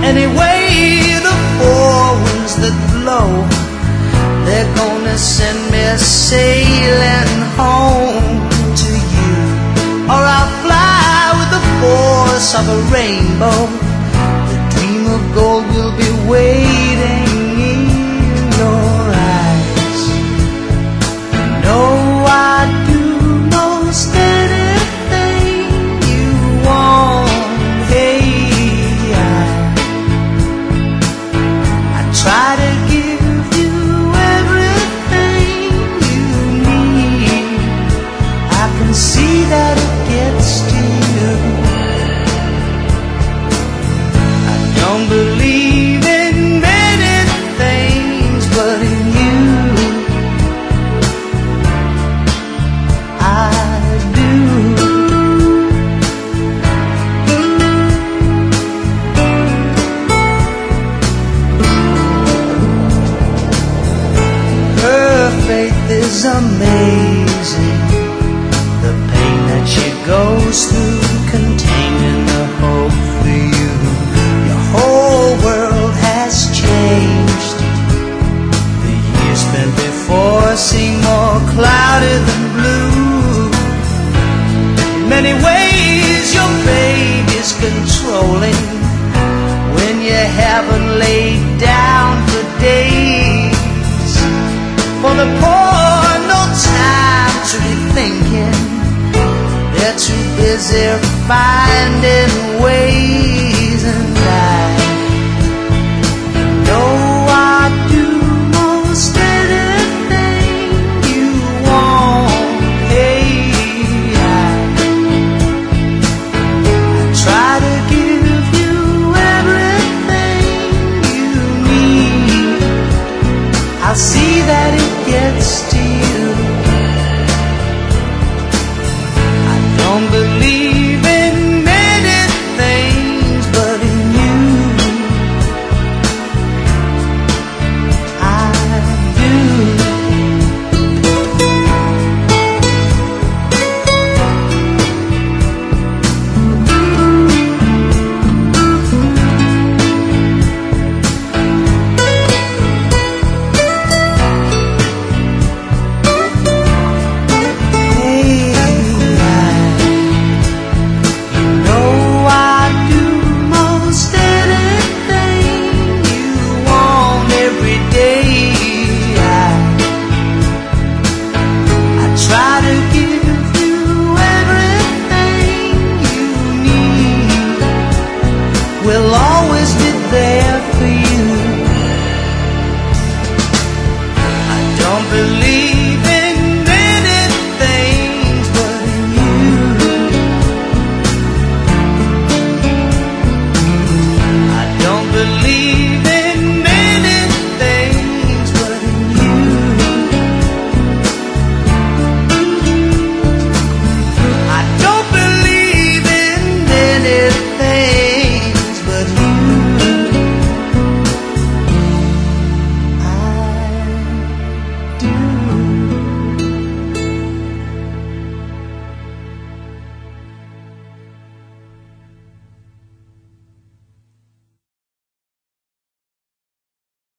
Anyway, the four winds that blow, they're gonna send me sailing home to you. Or I'll fly with the force of a rainbow. The dream of gold will be waiting in your eyes. You know I'd do most anything you want. Hey, I try to give you everything you need. I can see that it gets to you. I don't believe in many things, but in you I do. Her faith is amazing, the pain that she goes through, contained in the hope for you. Your whole world has changed. The years spent before seem more cloudy than blue. In many ways your baby's controlling when you haven't laid down for days. For the poor, no time to be thinking. They're too busy finding ways